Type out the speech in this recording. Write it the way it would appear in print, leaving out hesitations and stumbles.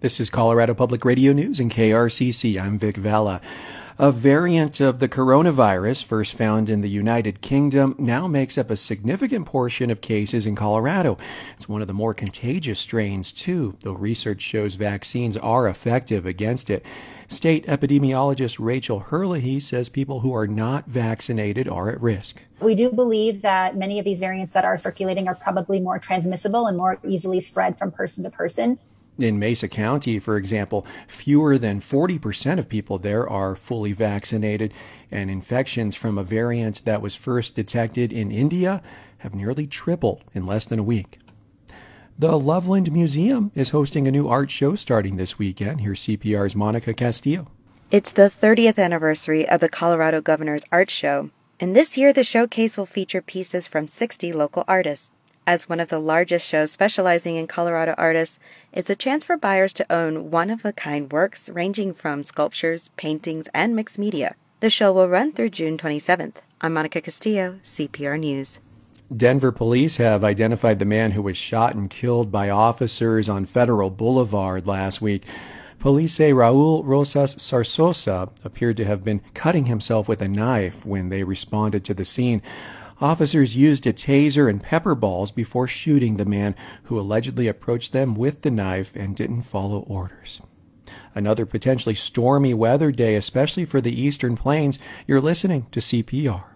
This is Colorado Public Radio News and KRCC. I'm Vic Vela. A variant of the coronavirus, first found in the United Kingdom, now makes up a significant portion of cases in Colorado. It's one of the more contagious strains, too, though research shows vaccines are effective against it. State epidemiologist Rachel Herlihy says people who are not vaccinated are at risk. We do believe that many of these variants that are circulating are probably more transmissible and more easily spread from person to person. In Mesa County, for example, fewer than 40% of people there are fully vaccinated, and infections from a variant that was first detected in India have nearly tripled in less than a week. The Loveland Museum is hosting a new art show starting this weekend. Here's CPR's Monica Castillo. It's the 30th anniversary of the Colorado Governor's Art Show, and this year the showcase will feature pieces from 60 local artists. As one of the largest shows specializing in Colorado artists, it's a chance for buyers to own one-of-a-kind works ranging from sculptures, paintings, and mixed media. The show will run through June 27th. I'm Monica Castillo, CPR News. Denver police have identified the man who was shot and killed by officers on Federal Boulevard last week. Police say Raul Rosas Sarsosa appeared to have been cutting himself with a knife when they responded to the scene. Officers used a taser and pepper balls before shooting the man who allegedly approached them with the knife and didn't follow orders. Another potentially stormy weather day, especially for the Eastern Plains. You're listening to CPR.